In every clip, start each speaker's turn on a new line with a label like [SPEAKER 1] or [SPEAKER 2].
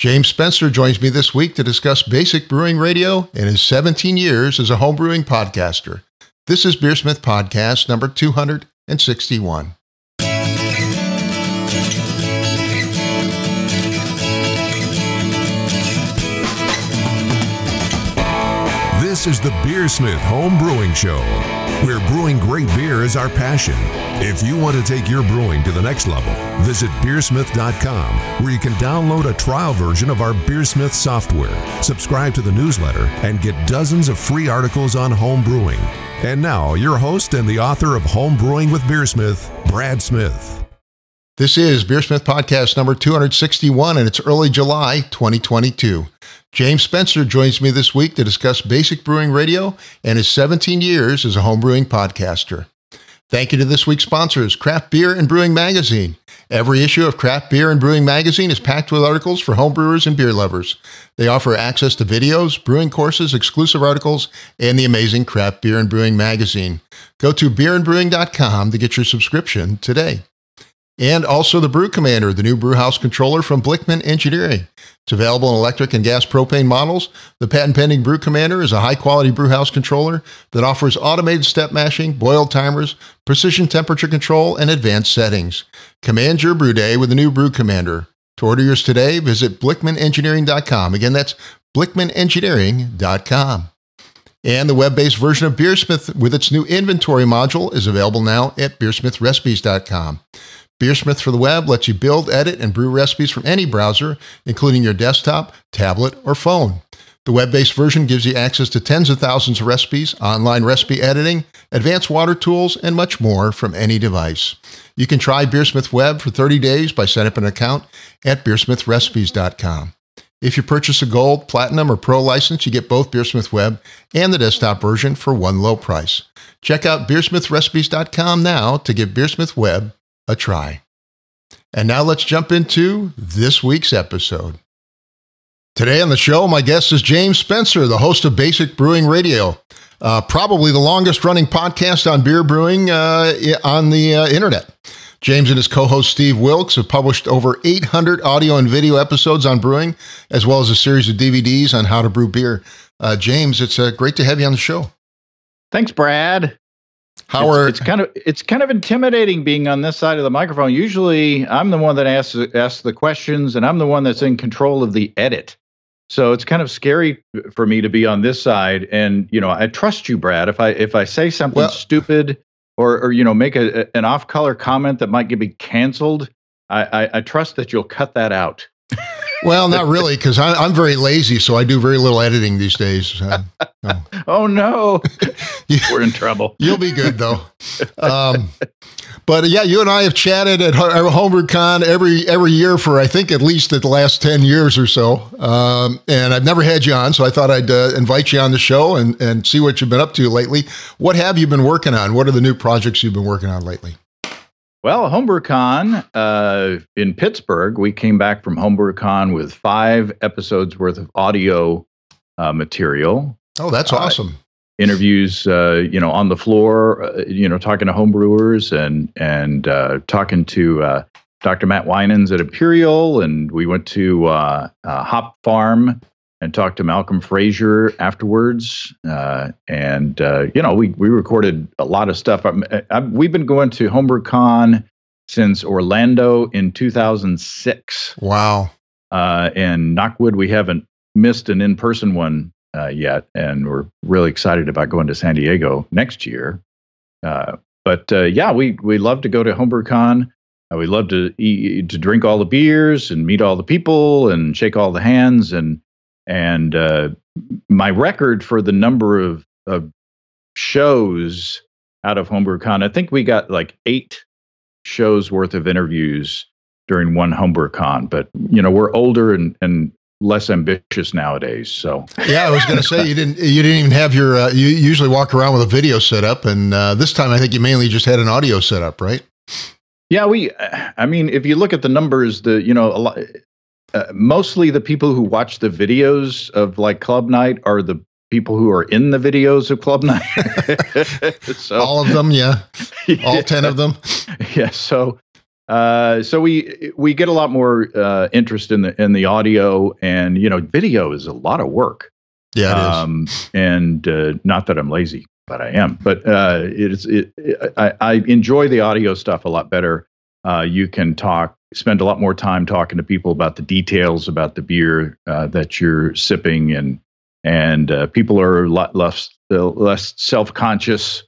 [SPEAKER 1] James Spencer joins me this week to discuss Basic Brewing Radio and his 17 years as a homebrewing podcaster. This is Beersmith Podcast number 261.
[SPEAKER 2] This is the Beersmith Home Brewing Show, where brewing great beer is our passion. If you want to take your brewing to the next level, visit beersmith.com, where you can download a trial version of our Beersmith software, subscribe to the newsletter, and get dozens of free articles on home brewing. And now, your host and the author of Home Brewing with Beersmith, Brad Smith.
[SPEAKER 1] This is Beersmith Podcast number 261, and it's early July 2022. James Spencer joins me this week to discuss Basic Brewing Radio and his 17 years as a homebrewing podcaster. Thank you to this week's sponsors, Craft Beer and Brewing Magazine. Every issue of Craft Beer and Brewing Magazine is packed with articles for homebrewers and beer lovers. They offer access to videos, brewing courses, exclusive articles, and the amazing Craft Beer and Brewing Magazine. Go to beerandbrewing.com to get your subscription today. And also the Brew Commander, the new brewhouse controller from Blickman Engineering. It's available in electric and gas propane models. The patent-pending Brew Commander is a high-quality brewhouse controller that offers automated step mashing, boil timers, precision temperature control, and advanced settings. Command your brew day with the new Brew Commander. To order yours today, visit blickmanengineering.com. Again, that's blickmanengineering.com. And the web-based version of Beersmith with its new inventory module is available now at beersmithrecipes.com. Beersmith for the web lets you build, edit, and brew recipes from any browser, including your desktop, tablet, or phone. The web-based version gives you access to tens of thousands of recipes, online recipe editing, advanced water tools, and much more from any device. You can try Beersmith Web for 30 days by setting up an account at beersmithrecipes.com. If you purchase a Gold, Platinum, or Pro license, you get both Beersmith Web and the desktop version for one low price. Check out beersmithrecipes.com now to give Beersmith Web a try. And now let's jump into this week's episode. Today on the show, my guest is James Spencer, the host of Basic Brewing Radio, probably the longest running podcast on beer brewing on the internet. James and his co-host Steve Wilkes have published over 800 audio and video episodes on brewing, as well as a series of DVDs on how to brew beer. James, it's great to have you on the show.
[SPEAKER 3] Thanks, Brad. It's kind of intimidating being on this side of the microphone. Usually, I'm the one that asks the questions, and I'm the one that's in control of the edit. So it's kind of scary for me to be on this side. And I trust you, Brad. If I say something stupid or make an off-color comment that might get me canceled, I trust that you'll cut that out.
[SPEAKER 1] Well, not really, because I'm very lazy, so I do very little editing these days. No.
[SPEAKER 3] Oh, no. We're in trouble.
[SPEAKER 1] You'll be good, though. But yeah, you and I have chatted at HomebrewCon every year for, I think, at least the last 10 years or so. And I've never had you on, so I thought I'd invite you on the show and see what you've been up to lately. What have you been working on? What are the new projects you've been working on lately?
[SPEAKER 3] Well, HomebrewCon in Pittsburgh, we came back from HomebrewCon with 5 episodes worth of audio material.
[SPEAKER 1] Oh, that's awesome.
[SPEAKER 3] Interviews, on the floor, talking to homebrewers and talking to Dr. Matt Winans at Imperial. And we went to Hop Farm and talked to Malcolm Frazier afterwards. We recorded a lot of stuff. We've been going to HomebrewCon since Orlando in 2006.
[SPEAKER 1] Wow.
[SPEAKER 3] And knock wood, we haven't missed an in-person one yet. And we're really excited about going to San Diego next year. We love to go to HomebrewCon. We love to drink all the beers and meet all the people and shake all the hands. And my record for the number of shows out of HomebrewCon, I think we got like 8 shows worth of interviews during one HomebrewCon. But we're older and less ambitious nowadays. So
[SPEAKER 1] yeah, I was going to say you didn't even have your. You usually walk around with a video setup, and this time I think you mainly just had an audio setup, right?
[SPEAKER 3] Yeah, if you look at the numbers, a lot. Mostly the people who watch the videos of like Club Night are the people who are in the videos of Club Night.
[SPEAKER 1] So, all of them, yeah. All 10 of them.
[SPEAKER 3] Yeah. So So we get a lot more interest in the audio, and video is a lot of work.
[SPEAKER 1] Yeah, it
[SPEAKER 3] is. And not that I'm lazy, but I am. But I enjoy the audio stuff a lot better. You can spend a lot more time talking to people about the details about the beer that you're sipping, and people are a lot less self-conscious,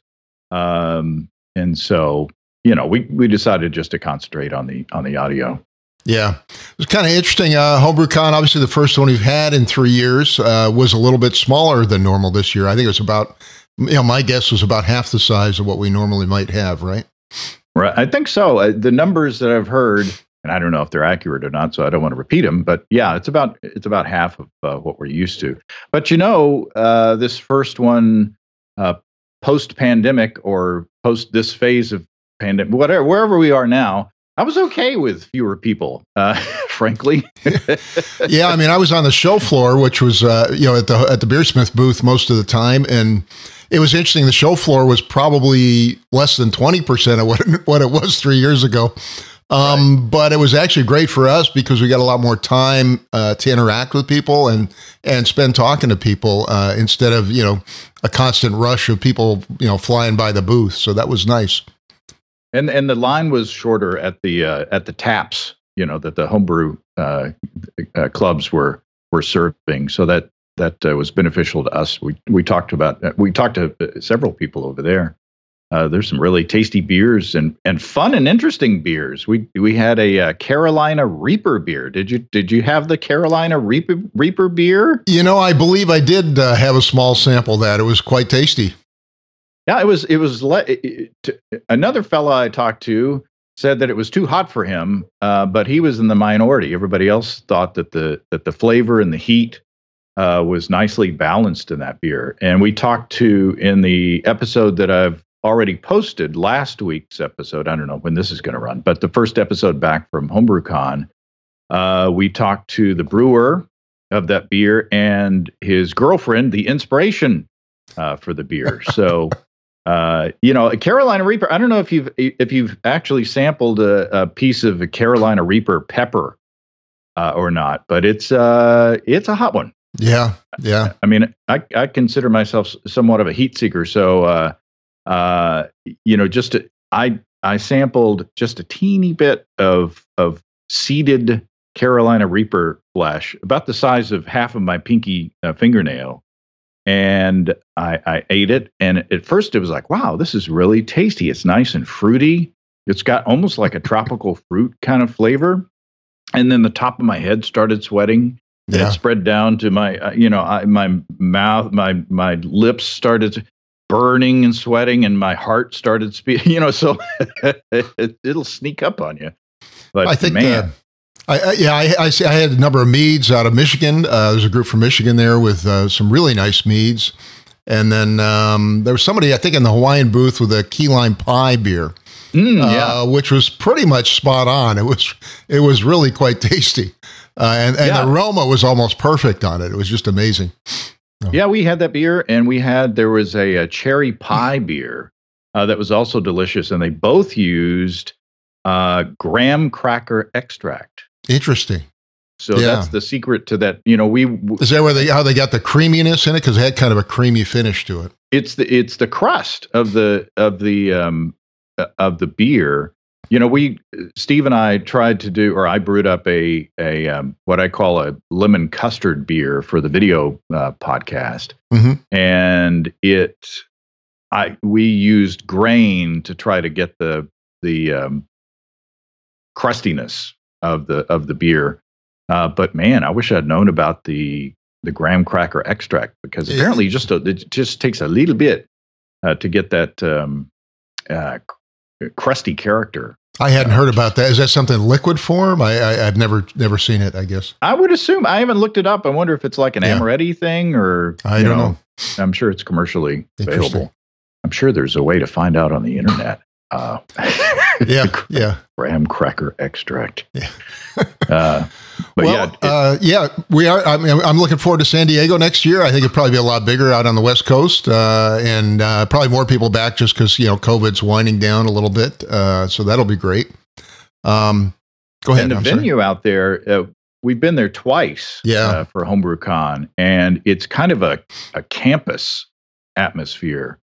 [SPEAKER 3] and so we decided just to concentrate on the audio.
[SPEAKER 1] Yeah, it was kind of interesting. HomebrewCon, obviously the first one we've had in 3 years, was a little bit smaller than normal this year. I think it was about, my guess was about half the size of what we normally might have, right?
[SPEAKER 3] Right, I think so. The numbers that I've heard, and I don't know if they're accurate or not, so I don't want to repeat them. But yeah, it's about half of what we're used to. But this first one, post-pandemic or post this phase of pandemic, wherever we are now, I was okay with fewer people, frankly.
[SPEAKER 1] Yeah, I mean, I was on the show floor, which was at the Beersmith booth most of the time, and it was interesting. The show floor was probably less than 20% of what it was 3 years ago. Right. But it was actually great for us because we got a lot more time to interact with people and spend talking to people instead of a constant rush of people flying by the booth. So that was nice.
[SPEAKER 3] And the line was shorter at the taps, that the homebrew clubs were serving. So that was beneficial to us. We talked to several people over there. There's some really tasty beers and fun and interesting beers. We had a Carolina Reaper beer. Did you have the Carolina Reaper beer?
[SPEAKER 1] I believe I did have a small sample of that. It was quite tasty.
[SPEAKER 3] Yeah, another fella I talked to said that it was too hot for him, but he was in the minority. Everybody else thought that the flavor and the heat was nicely balanced in that beer. And we talked to, in the episode that I've already posted, last week's episode, I don't know when this is going to run, but the first episode back from HomebrewCon, we talked to the brewer of that beer and his girlfriend, the inspiration for the beer. So, a Carolina Reaper, I don't know if you've actually sampled a piece of a Carolina Reaper pepper or not, but it's a hot one.
[SPEAKER 1] Yeah.
[SPEAKER 3] I mean, I consider myself somewhat of a heat seeker, so I sampled just a teeny bit of seeded Carolina Reaper flesh, about the size of half of my pinky fingernail. And I ate it. And at first it was like, wow, this is really tasty. It's nice and fruity. It's got almost like a tropical fruit kind of flavor. And then the top of my head started sweating. Yeah. And it spread down to my, my mouth, my lips started burning and sweating, and my heart started speeding, so it'll sneak up on you. But
[SPEAKER 1] I think,
[SPEAKER 3] man.
[SPEAKER 1] I had a number of meads out of Michigan. There's a group from Michigan there with some really nice meads. And then there was somebody, I think, in the Hawaiian booth with a key lime pie beer, which was pretty much spot on. It was really quite tasty. And the aroma was almost perfect on it. It was just amazing. Oh.
[SPEAKER 3] Yeah, we had that beer, and there was a cherry pie beer that was also delicious. And they both used graham cracker extract.
[SPEAKER 1] Interesting.
[SPEAKER 3] So that's the secret to that.
[SPEAKER 1] Is that how they got the creaminess in it? Because it had kind of a creamy finish to it.
[SPEAKER 3] It's the crust of the beer. Steve and I tried to do, or I brewed up a what I call a lemon custard beer for the video podcast, and we used grain to try to get the crustiness of the beer. But man, I wish I'd known about the graham cracker extract, because apparently it just takes a little bit to get that crusty character.
[SPEAKER 1] I hadn't heard about that. Is that something liquid form? I've never seen it, I guess.
[SPEAKER 3] I would assume. I haven't looked it up. I wonder if it's like an Amaretti thing, or
[SPEAKER 1] I don't know.
[SPEAKER 3] I'm sure it's commercially available. I'm sure there's a way to find out on the internet. Graham cracker extract.
[SPEAKER 1] Yeah. We are. I'm looking forward to San Diego next year. I think it'll probably be a lot bigger out on the West Coast, and probably more people back just because COVID's winding down a little bit. So that'll be great. Go ahead.
[SPEAKER 3] And the venue out there, we've been there twice for HomebrewCon, and it's kind of a campus atmosphere.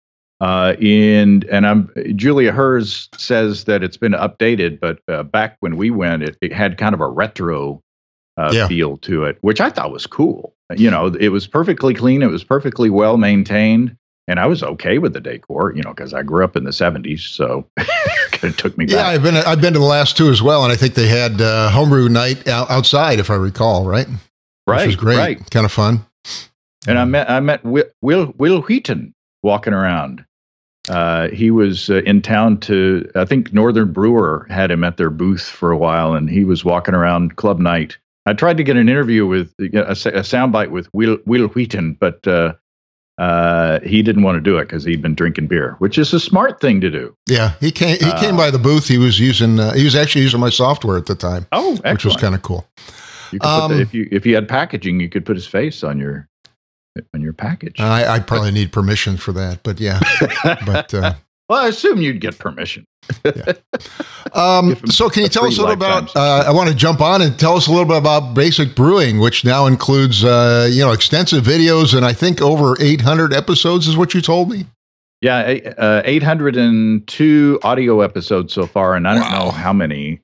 [SPEAKER 3] Julia Herz says that it's been updated, but back when we went, it had kind of a retro feel to it, which I thought was cool. It was perfectly clean. It was perfectly well maintained. And I was okay with the decor, because I grew up in the 70s, so it took me back.
[SPEAKER 1] Yeah, I've been to the last two as well, and I think they had homebrew night outside, if I recall, right?
[SPEAKER 3] Right,
[SPEAKER 1] which was great,
[SPEAKER 3] right.
[SPEAKER 1] Kind of fun.
[SPEAKER 3] And I met Will Wheaton walking around. He was in town I think Northern Brewer had him at their booth for a while, and he was walking around club night. I tried to get an interview with a soundbite with Will Wheaton, but he didn't want to do it because he'd been drinking beer, which is a smart thing to do.
[SPEAKER 1] Yeah, he came by the booth. He was actually using my software at the time.
[SPEAKER 3] Oh, excellent.
[SPEAKER 1] Which was kind of cool.
[SPEAKER 3] You could if you had packaging, you could put his face on your package.
[SPEAKER 1] I probably need permission for that, but yeah.
[SPEAKER 3] Well, I assume you'd get permission.
[SPEAKER 1] Yeah. So can you tell us a little about, I want to jump on and tell us a little bit about Basic Brewing, which now includes, extensive videos and I think over 800 episodes is what you told me.
[SPEAKER 3] Yeah. 802 audio episodes so far. And I don't know how many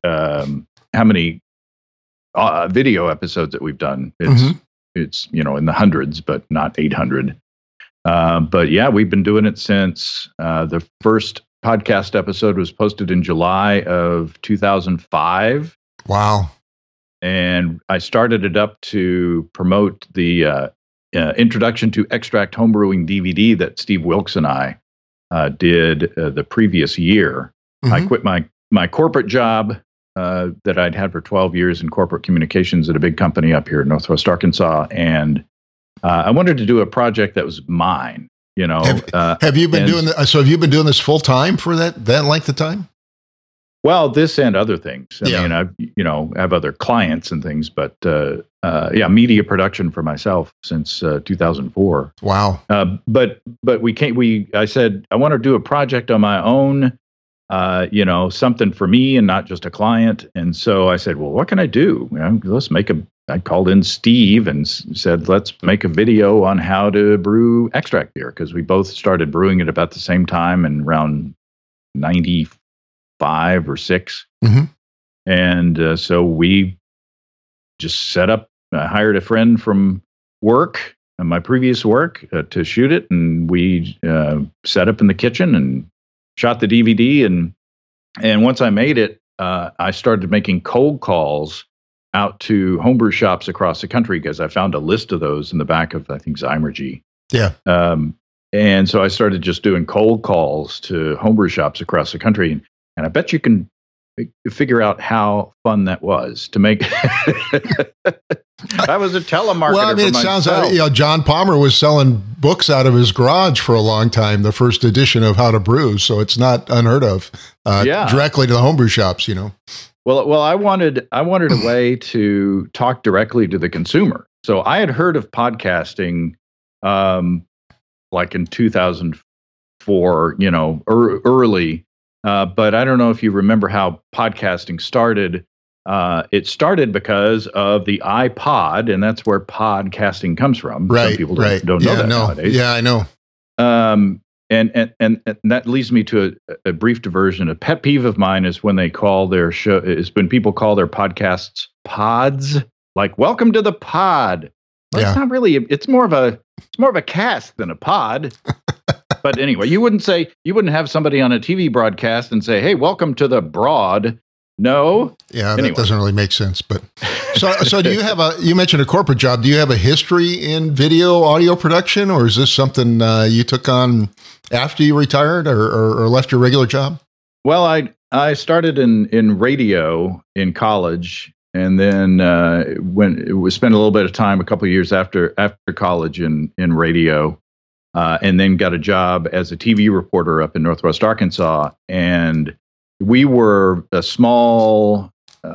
[SPEAKER 3] video episodes that we've done. It's in the hundreds, but not 800. But yeah, we've been doing it since the first podcast episode was posted in July of 2005.
[SPEAKER 1] Wow.
[SPEAKER 3] And I started it up to promote the Introduction to Extract Homebrewing DVD that Steve Wilkes and I did the previous year. I quit my corporate job that I'd had for 12 years in corporate communications at a big company up here in Northwest Arkansas. And I wanted to do a project that was mine,
[SPEAKER 1] Have you been doing that? So have you been doing this full time for that length of time?
[SPEAKER 3] Well, this and other things. I mean, I have other clients and things, but media production for myself since 2004.
[SPEAKER 1] Wow.
[SPEAKER 3] But I said, I want to do a project on my own, something for me and not just a client. And so I said, well, what can I do? I called in Steve and said, let's make a video on how to brew extract beer, because we both started brewing it about the same time and around 95 or 6. And so we just set up, I hired a friend from work, my previous work, to shoot it. And we set up in the kitchen and shot the DVD. And once I made it, I started making cold calls out to homebrew shops across the country, because I found a list of those in the back of, I think, Zymergy.
[SPEAKER 1] Yeah.
[SPEAKER 3] And so I started just doing cold calls to homebrew shops across the country. And I bet you can figure out how fun that was to make. I was a telemarketer.
[SPEAKER 1] Well, I mean, it sounds like, John Palmer was selling books out of his garage for a long time, the first edition of How to Brew. So it's not unheard of, directly to the homebrew shops,
[SPEAKER 3] Well, I wanted a way to talk directly to the consumer. So I had heard of podcasting, like in 2004, early. But I don't know if you remember how podcasting started. It started because of the iPod, and that's where podcasting comes from.
[SPEAKER 1] Right.
[SPEAKER 3] Some people don't know that nowadays.
[SPEAKER 1] Yeah, I know.
[SPEAKER 3] And that leads me to a brief diversion. A pet peeve of mine is when they call their show, is when people call their podcasts pods, like "Welcome to the pod." Well, it's not really. It's more of a cast than a pod. But anyway, you wouldn't have somebody on a TV broadcast and say, "Hey, welcome to the broad." No.
[SPEAKER 1] Yeah, that doesn't really make sense. But so do you have you mentioned a corporate job. Do you have a history in video audio production, or is this something you took on after you retired or left your regular job?
[SPEAKER 3] Well, I started in radio in college, and then spent a little bit of time, a couple of years after college in radio, and then got a job as a TV reporter up in Northwest Arkansas. And we were a small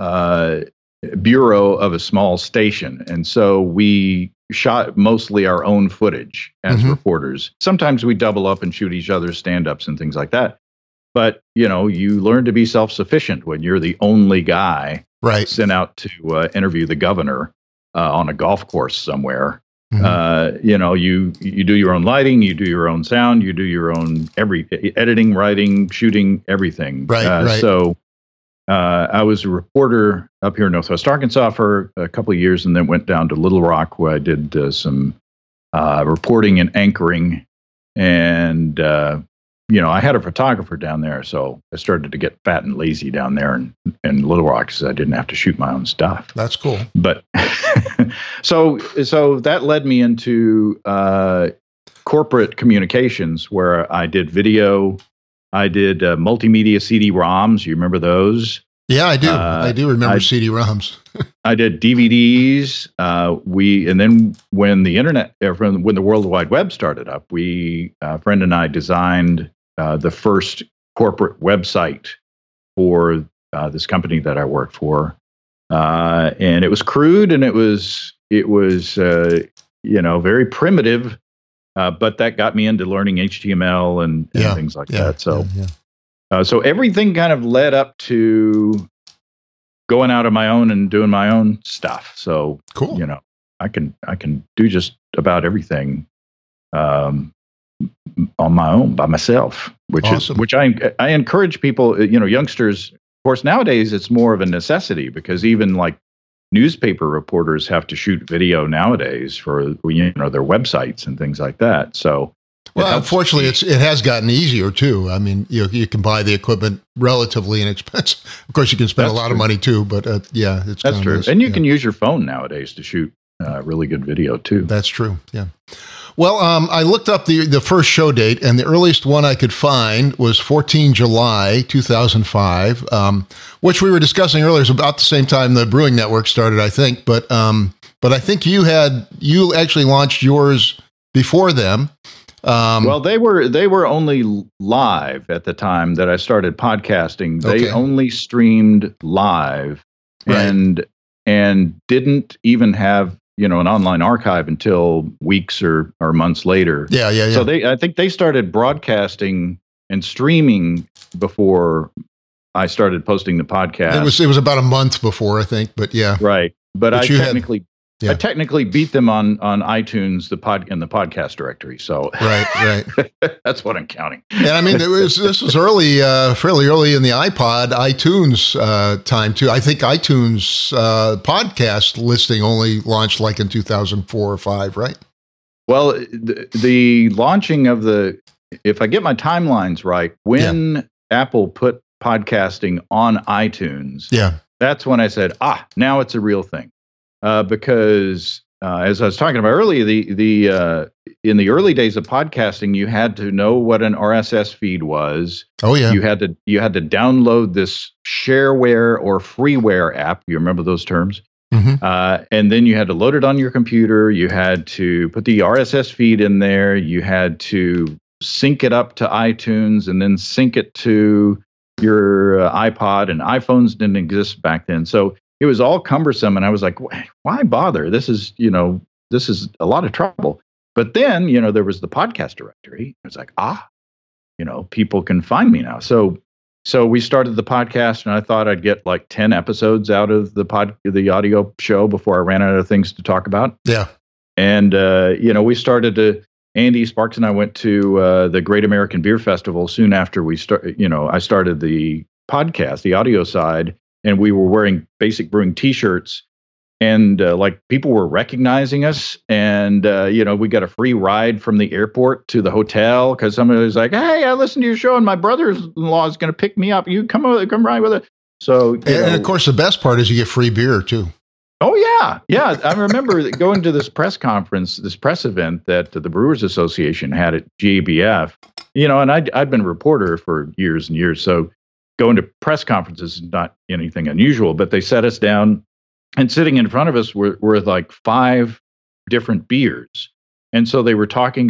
[SPEAKER 3] bureau of a small station. And so we shot mostly our own footage as reporters. Sometimes we double up and shoot each other's stand-ups and things like that. But, you learn to be self-sufficient when you're the only guy sent out to interview the governor on a golf course somewhere. Mm-hmm. You do your own lighting, you do your own sound, you do your own editing, writing, shooting, everything. So I was a reporter up here in Northwest Arkansas for a couple of years, and then went down to Little Rock, where I did some reporting and anchoring. And I had a photographer down there, so I started to get fat and lazy down there in Little Rock, because I didn't have to shoot my own stuff.
[SPEAKER 1] That's cool.
[SPEAKER 3] But so that led me into corporate communications, where I did video, I did multimedia CD-ROMs. You remember those?
[SPEAKER 1] Yeah, I do. I do remember CD-ROMs.
[SPEAKER 3] I did DVDs. And then when the internet, when the World Wide Web started up, a friend and I designed the first corporate website for this company that I worked for, and it was crude, and it was very primitive, but that got me into learning HTML and things like that. So. So everything kind of led up to going out on my own and doing my own stuff. So
[SPEAKER 1] cool.
[SPEAKER 3] I can do just about everything on my own, by myself, which I encourage people, youngsters. Of course, nowadays it's more of a necessity, because even like newspaper reporters have to shoot video nowadays for their websites and things like that. So.
[SPEAKER 1] Well, unfortunately, it has gotten easier too. I mean, you can buy the equipment relatively inexpensive. Of course, you can spend a lot of money too, but it's
[SPEAKER 3] that's true. And you can use your phone nowadays to shoot really good video too.
[SPEAKER 1] That's true. Yeah. Well, I looked up the first show date, and the earliest one I could find was 14 July 2005, which we were discussing earlier. It was about the same time the Brewing Network started, I think. But I think you actually launched yours before them.
[SPEAKER 3] Well, they were only live at the time that I started podcasting. They only streamed live, and didn't even have an online archive until weeks or months later.
[SPEAKER 1] Yeah.
[SPEAKER 3] So I think they started broadcasting and streaming before I started posting the podcast.
[SPEAKER 1] It was about a month before, I think, but yeah.
[SPEAKER 3] Right. But I technically beat them on iTunes, in the podcast directory. So
[SPEAKER 1] right.
[SPEAKER 3] That's what I'm counting.
[SPEAKER 1] And I mean, this was early, fairly early in the iTunes time too. I think iTunes podcast listing only launched like in 2004 or 5, right?
[SPEAKER 3] Well, the launching of if I get my timelines right, when Apple put podcasting on iTunes, that's when I said, now it's a real thing. Because as I was talking about earlier, in the early days of podcasting, you had to know what an RSS feed was.
[SPEAKER 1] Oh yeah.
[SPEAKER 3] You had to download this shareware or freeware app. You remember those terms? Mm-hmm. And then you had to load it on your computer. You had to put the RSS feed in there. You had to sync it up to iTunes, and then sync it to your iPod. And iPhones didn't exist back then, so it was all cumbersome, and I was like, why bother? This is a lot of trouble. But then, there was the podcast directory. It's like, people can find me now. So we started the podcast, and I thought I'd get like 10 episodes out of the audio show before I ran out of things to talk about.
[SPEAKER 1] Yeah.
[SPEAKER 3] And, we started Andy Sparks and I went to the Great American Beer Festival soon after I started the podcast, the audio side. And we were wearing Basic Brewing T-shirts, and people were recognizing us. And we got a free ride from the airport to the hotel because somebody was like, "Hey, I listened to your show, and my brother-in-law is going to pick me up. You come ride with us." So,
[SPEAKER 1] and of course, the best part is you get free beer too.
[SPEAKER 3] Oh yeah. I remember going to this press conference, this press event that the Brewers Association had at GABF. And I'd been a reporter for years and years, so going to press conferences is not anything unusual, but they set us down, and sitting in front of us were like 5 different beers. And so they were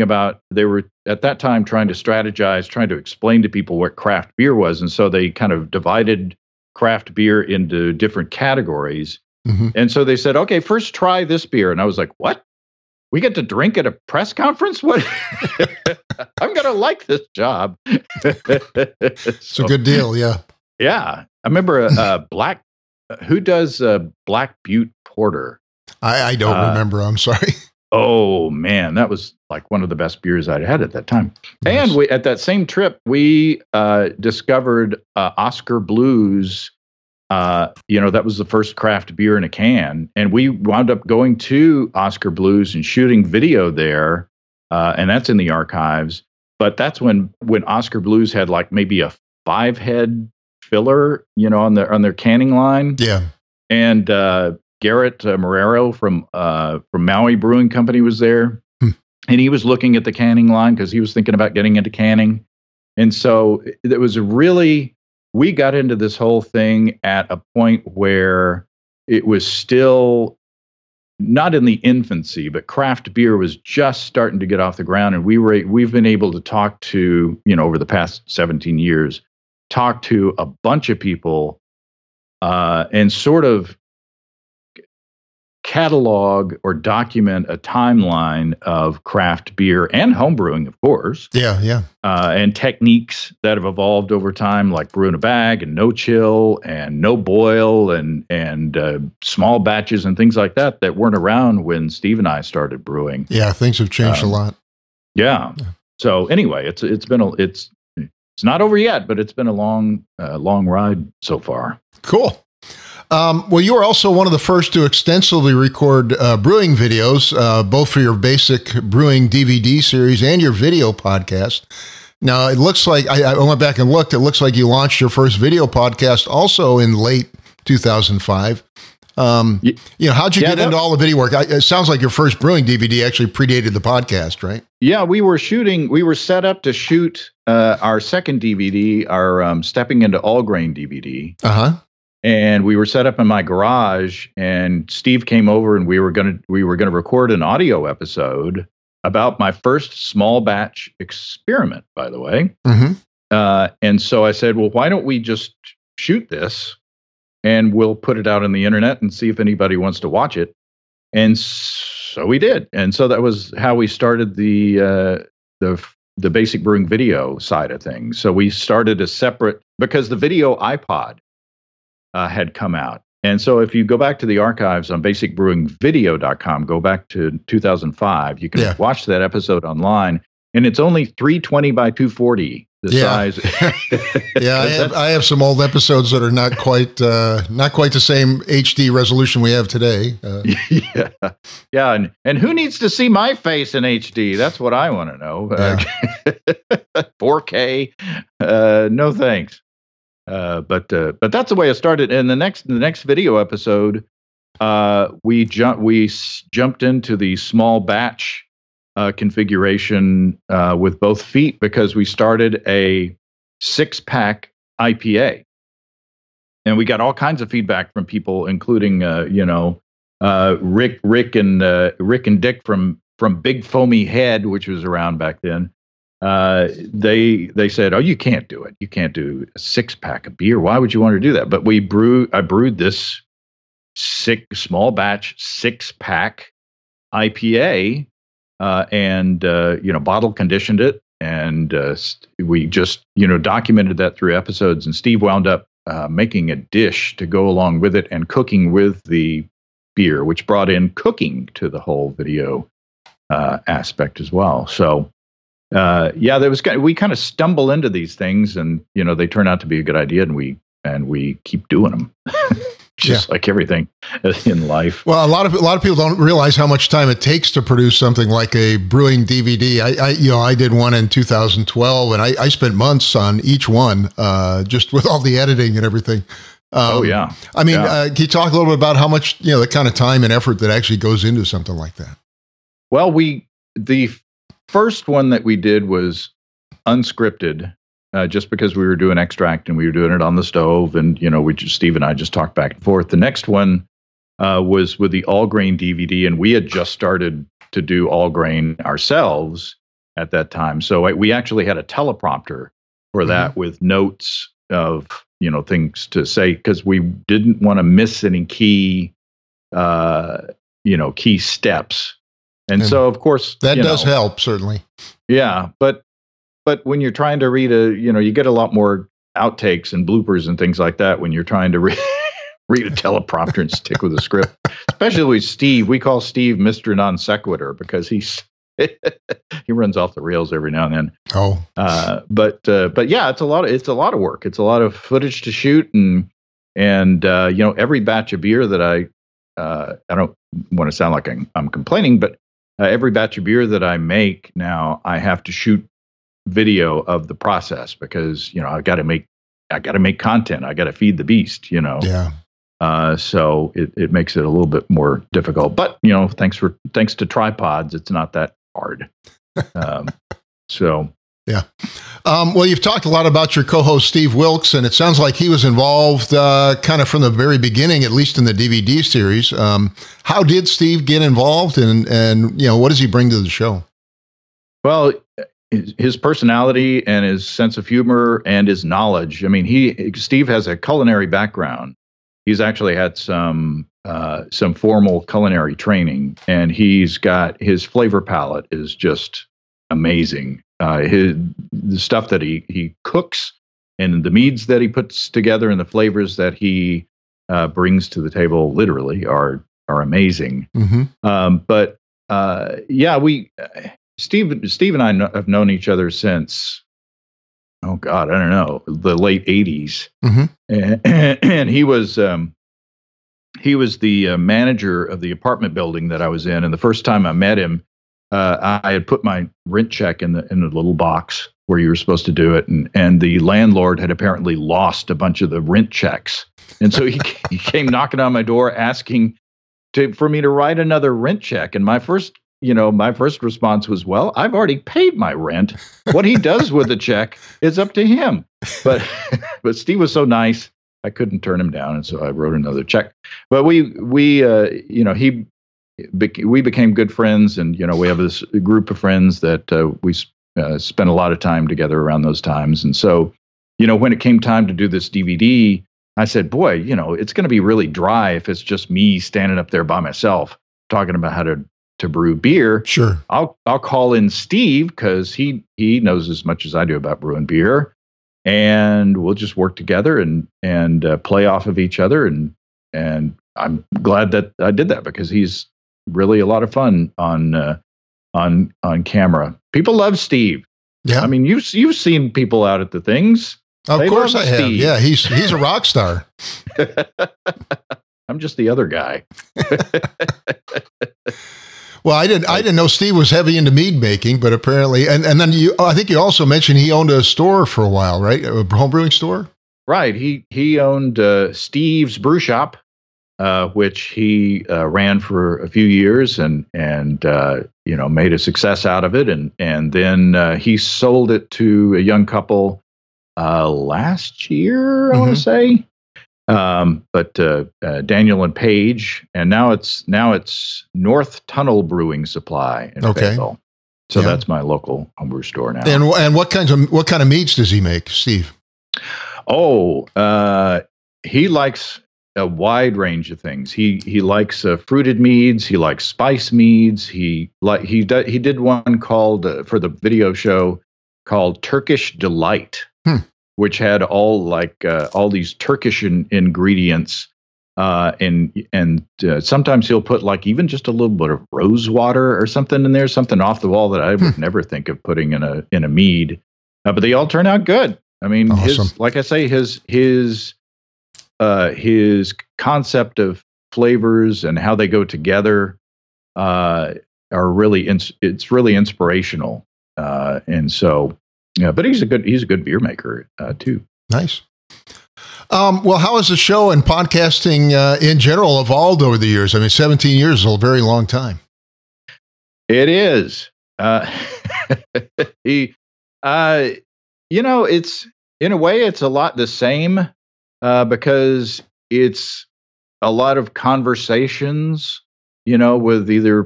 [SPEAKER 3] at that time trying to strategize, trying to explain to people what craft beer was. And so they kind of divided craft beer into different categories. Mm-hmm. And so they said, okay, first try this beer. And I was like, what? we get to drink at a press conference? What? I'm going to like this job.
[SPEAKER 1] It's a good deal. Yeah.
[SPEAKER 3] Yeah. I remember who does Black Butte Porter?
[SPEAKER 1] I don't remember. I'm sorry.
[SPEAKER 3] Oh man, that was like one of the best beers I'd had at that time.
[SPEAKER 1] Nice.
[SPEAKER 3] And at that same trip, we discovered Oscar Blues. That was the first craft beer in a can, and we wound up going to Oscar Blues and shooting video there, and that's in the archives. But that's when Oscar Blues had like maybe a 5-head filler, on their canning line.
[SPEAKER 1] Yeah,
[SPEAKER 3] and Garrett Marrero from Maui Brewing Company was there, and he was looking at the canning line because he was thinking about getting into canning. And so it was we got into this whole thing at a point where it was still not in the infancy, but craft beer was just starting to get off the ground. And we've been able to talk to, over the past 17 years, talk to a bunch of people and sort of catalog or document a timeline of craft beer and homebrewing, of course.
[SPEAKER 1] Yeah.
[SPEAKER 3] And techniques that have evolved over time, like brew in a bag and no chill and no boil and small batches and things like that weren't around when Steve and I started brewing.
[SPEAKER 1] Yeah, things have changed a lot.
[SPEAKER 3] Yeah. So anyway, it's not over yet, but it's been a long ride so far.
[SPEAKER 1] Cool. Well, you were also one of the first to extensively record brewing videos, both for your basic brewing DVD series and your video podcast. Now, it looks like, I went back and looked, it looks like you launched your first video podcast also in late 2005. How'd you get into all the video work? It sounds like your first brewing DVD actually predated the podcast, right?
[SPEAKER 3] Yeah, we were set up to shoot our second DVD, our Stepping into All Grain DVD.
[SPEAKER 1] Uh-huh.
[SPEAKER 3] And we were set up in my garage, and Steve came over, and we were gonna record an audio episode about my first small batch experiment, by the way.
[SPEAKER 1] Mm-hmm.
[SPEAKER 3] And so I said, well, why don't we just shoot this, and we'll put it out on the internet and see if anybody wants to watch it. And so we did, and so that was how we started the basic brewing video side of things. So we started a separate, because the video iPod had come out. And so if you go back to the archives on basicbrewingvideo.com, go back to 2005, you can watch that episode online. And it's only 320 by 240, the size.
[SPEAKER 1] Yeah, I have some old episodes that are not quite the same HD resolution we have today.
[SPEAKER 3] Yeah. And who needs to see my face in HD? That's what I want to know. 4K, no thanks. But that's the way it started. And the next video episode, we jumped into the small batch configuration with both feet, because we started a 6-pack IPA, and we got all kinds of feedback from people, including Rick and Dick from Big Foamy Head, which was around back then. They said, "Oh, you can't do it. You can't do a 6-pack of beer. Why would you want to do that?" But I brewed this small batch 6-pack IPA, and bottle conditioned it, and we just documented that through episodes. And Steve wound up making a dish to go along with it and cooking with the beer, which brought in cooking to the whole video aspect as well. So. We kind of stumble into these things, and they turn out to be a good idea, and we keep doing them, just like everything in life.
[SPEAKER 1] Well, a lot of people don't realize how much time it takes to produce something like a brewing DVD. I did one in 2012, and I spent months on each one, just with all the editing and everything. Can you talk a little bit about how much the kind of time and effort that actually goes into something like that?
[SPEAKER 3] Well, the first one that we did was unscripted, just because we were doing extract and we were doing it on the stove, and Steve and I just talked back and forth. The next one was with the all grain DVD, and we had just started to do all grain ourselves at that time. So we actually had a teleprompter for that with notes of things to say, because we didn't want to miss any key key steps. And so, of course,
[SPEAKER 1] that does help, certainly.
[SPEAKER 3] Yeah, but when you're trying to read you get a lot more outtakes and bloopers and things like that when you're trying to read a teleprompter and stick with a script. Especially with Steve. We call Steve Mr. Non Sequitur because he runs off the rails every now and then.
[SPEAKER 1] Oh,
[SPEAKER 3] but yeah, it's a lot of work. It's a lot of footage to shoot, and every batch of beer that I don't want to sound like I'm complaining, but every batch of beer that I make now, I have to shoot video of the process because I got to make content. I got to feed the beast.
[SPEAKER 1] Yeah.
[SPEAKER 3] So it makes it a little bit more difficult, but thanks to tripods, it's not that hard. So
[SPEAKER 1] yeah. Well, you've talked a lot about your co-host Steve Wilkes, and it sounds like he was involved kind of from the very beginning, at least in the DVD series. How did Steve get involved, and what does he bring to the show?
[SPEAKER 3] Well, his personality and his sense of humor and his knowledge. I mean, Steve has a culinary background. He's actually had some formal culinary training, and he's got his flavor palette is just amazing. The stuff that he cooks and the meads that he puts together and the flavors that he brings to the table literally are amazing.
[SPEAKER 1] Mm-hmm.
[SPEAKER 3] But Steve and I have known each other since, oh God, I don't know, the late 80s.
[SPEAKER 1] Mm-hmm.
[SPEAKER 3] And he was the manager of the apartment building that I was in. And the first time I met him, I had put my rent check in the little box where you were supposed to do it. And the landlord had apparently lost a bunch of the rent checks. And so he came knocking on my door asking for me to write another rent check. And my first response was, well, I've already paid my rent. What he does with the check is up to him. But Steve was so nice, I couldn't turn him down, and so I wrote another check. But we became good friends, and we have this group of friends that we spent a lot of time together around those times. And so, when it came time to do this DVD, I said, boy, it's going to be really dry if it's just me standing up there by myself talking about how to brew beer.
[SPEAKER 1] Sure.
[SPEAKER 3] I'll call in Steve because he knows as much as I do about brewing beer, and we'll just work together and play off of each other. And I'm glad that I did that because he's really a lot of fun on camera. People love Steve.
[SPEAKER 1] Yeah.
[SPEAKER 3] I mean, you've seen people out at the things.
[SPEAKER 1] Of course I have. Steve. Yeah, he's a rock star.
[SPEAKER 3] I'm just the other guy.
[SPEAKER 1] Well, I didn't know Steve was heavy into mead making, but apparently, and then I think you also mentioned he owned a store for a while, right? A home brewing store?
[SPEAKER 3] Right. He owned Steve's Brew Shop, which he ran for a few years and made a success out of it. And then he sold it to a young couple last year, I want to say. But Daniel and Paige, and now it's North Tunnel Brewing Supply in Fayetteville. So that's my local homebrew store now.
[SPEAKER 1] And what kind of meads does he make, Steve?
[SPEAKER 3] Oh, he likes a wide range of things. He likes fruited meads. He likes spice meads. He did one called for the video show called Turkish Delight. Which had all these Turkish ingredients, and sometimes he'll put even just a little bit of rose water or something in there, something off the wall that I would never think of putting in a mead. But they all turn out good. I mean,
[SPEAKER 1] awesome.
[SPEAKER 3] his concept of flavors and how they go together are really it's really inspirational, and so. Yeah, but he's a good beer maker too.
[SPEAKER 1] Nice. Well, how has the show and podcasting in general evolved over the years? I mean, 17 years is a very long time.
[SPEAKER 3] It is. It's in a way it's a lot the same because it's a lot of conversations, with either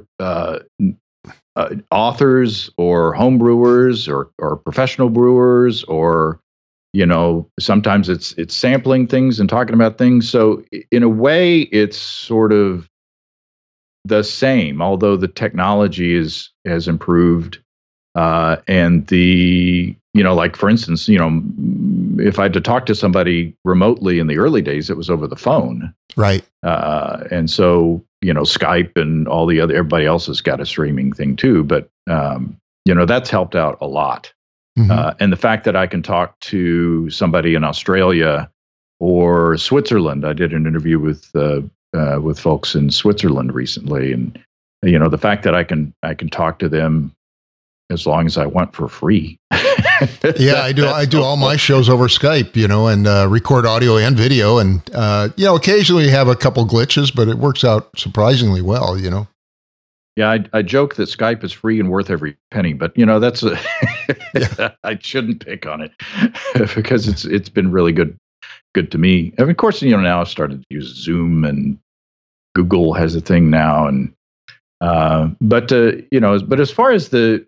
[SPEAKER 3] authors or home brewers or professional brewers, or sometimes it's sampling things and talking about things. So in a way, it's sort of the same, although the technology has improved. And like for instance, if I had to talk to somebody remotely in the early days, it was over the phone.
[SPEAKER 1] Right.
[SPEAKER 3] And so, Skype and everybody else has got a streaming thing too. But, that's helped out a lot. Mm-hmm. And the fact that I can talk to somebody in Australia or Switzerland, I did an interview with folks in Switzerland recently, and the fact that I can talk to them as long as I want for free.
[SPEAKER 1] Yeah, I do all my shows over Skype, and record audio and video, and occasionally you have a couple glitches, but it works out surprisingly well.
[SPEAKER 3] Yeah, I joke that Skype is free and worth every penny, but that's I shouldn't pick on it because it's been really good to me. And of course, now I've started to use Zoom, and Google has a thing now, and but as far as the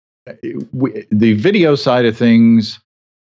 [SPEAKER 3] video side of things,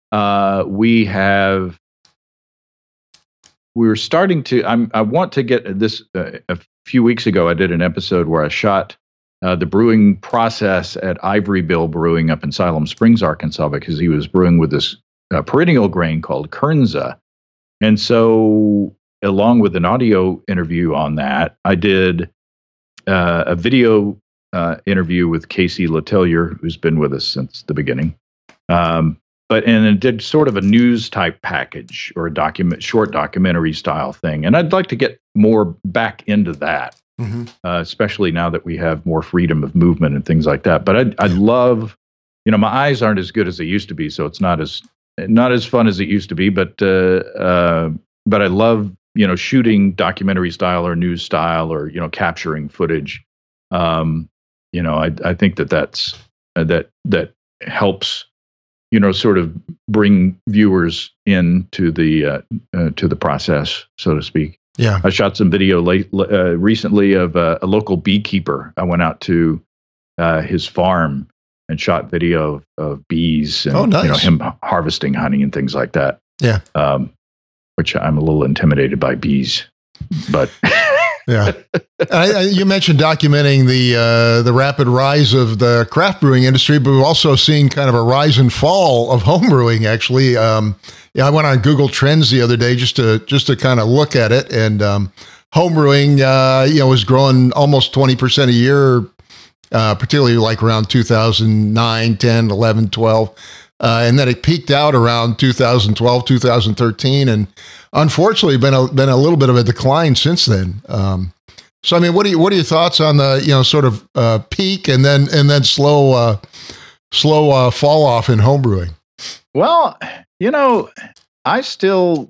[SPEAKER 3] we're starting to. I want to get this. A few weeks ago, I did an episode where I shot the brewing process at Ivory Bill Brewing up in Siloam Springs, Arkansas, because he was brewing with this perennial grain called Kernza. And so, along with an audio interview on that, I did a video interview with Casey Letellier, who's been with us since the beginning. And it did sort of a news type package or a short documentary style thing. And I'd like to get more back into that, mm-hmm. Especially now that we have more freedom of movement and things like that. But I'd love, my eyes aren't as good as they used to be, so it's not as fun as it used to be. But I love, shooting documentary style or news style or, capturing footage. I think that's that helps, sort of bring viewers into the process, so to speak.
[SPEAKER 1] Yeah.
[SPEAKER 3] I shot some video recently of a local beekeeper. I went out to his farm and shot video of bees and
[SPEAKER 1] nice.
[SPEAKER 3] Him harvesting honey and things like that.
[SPEAKER 1] Yeah.
[SPEAKER 3] Which I'm a little intimidated by bees, but
[SPEAKER 1] yeah. You mentioned documenting the rapid rise of the craft brewing industry, but we've also seen kind of a rise and fall of home brewing. Actually, I went on Google Trends the other day just to kind of look at it, and home brewing, was growing almost 20% a year, particularly like around 2009, 10, 11, 12. And then it peaked out around 2012, 2013, and unfortunately been a little bit of a decline since then. So, I mean, what are your thoughts on the sort of peak and then slow fall off in homebrewing?
[SPEAKER 3] Well, I still,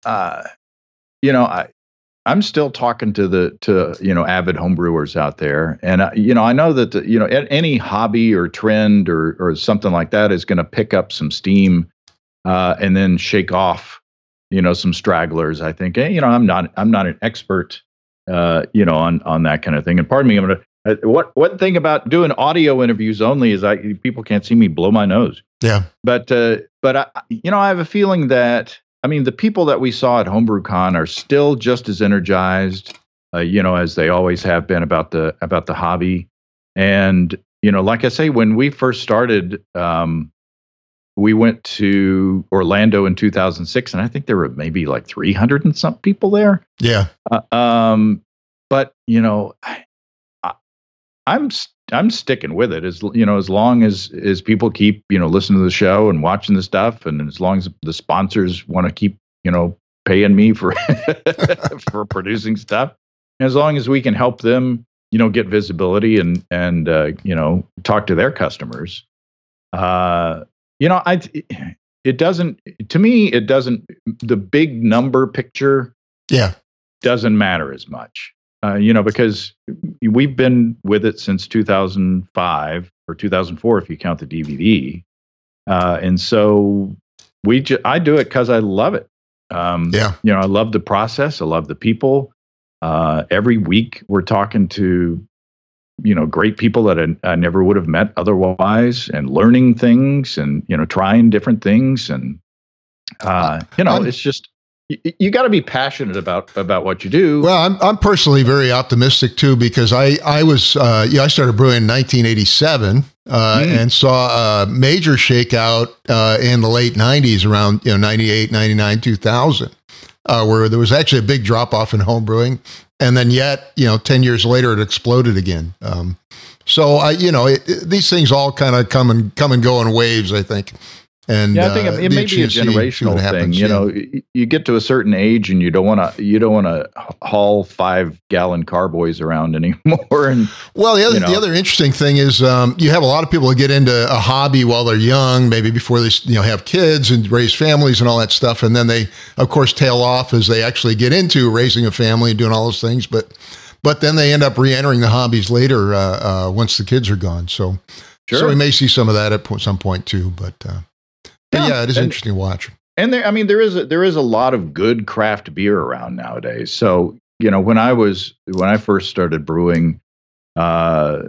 [SPEAKER 3] I'm still talking to avid homebrewers out there, and I know that any hobby or trend or something like that is going to pick up some steam, and then shake off some stragglers. I think I'm not an expert on that kind of thing. And pardon me, I'm gonna one thing about doing audio interviews only is people can't see me blow my nose.
[SPEAKER 1] Yeah,
[SPEAKER 3] but I have a feeling that. I mean, the people that we saw at HomebrewCon are still just as energized, as they always have been about the hobby. And like I say, when we first started, we went to Orlando in 2006, and I think there were maybe like 300 and some people there.
[SPEAKER 1] Yeah.
[SPEAKER 3] But I'm sticking with it as long as people keep listening to the show and watching the stuff, and as long as the sponsors want to keep paying me for for producing stuff, and as long as we can help them get visibility and talk to their customers, it doesn't, to me, the big number picture doesn't matter as much. Because we've been with it since 2005 or 2004, if you count the DVD. And so I do it because I love it. I love the process. I love the people. Every week we're talking to, great people that I never would have met otherwise, and learning things and, trying different things. And, it's just, you got to be passionate about what you do.
[SPEAKER 1] Well, I'm personally very optimistic too, because I was I started brewing in 1987 and saw a major shakeout in the late 90s, around 98, 99, 2000, where there was actually a big drop off in home brewing, and then yet 10 years later it exploded again. So these things all kind of come and go in waves, I think. And
[SPEAKER 3] I think it may be a generational thing. You get to a certain age and you don't want to haul 5-gallon carboys around anymore. And
[SPEAKER 1] the other interesting thing is you have a lot of people that get into a hobby while they're young, maybe before they have kids and raise families and all that stuff, and then they of course tail off as they actually get into raising a family and doing all those things. But then they end up re-entering the hobbies later once the kids are gone. So we may see some of that at some point too. But it is interesting to watch.
[SPEAKER 3] And there is a lot of good craft beer around nowadays. So when I first started brewing, what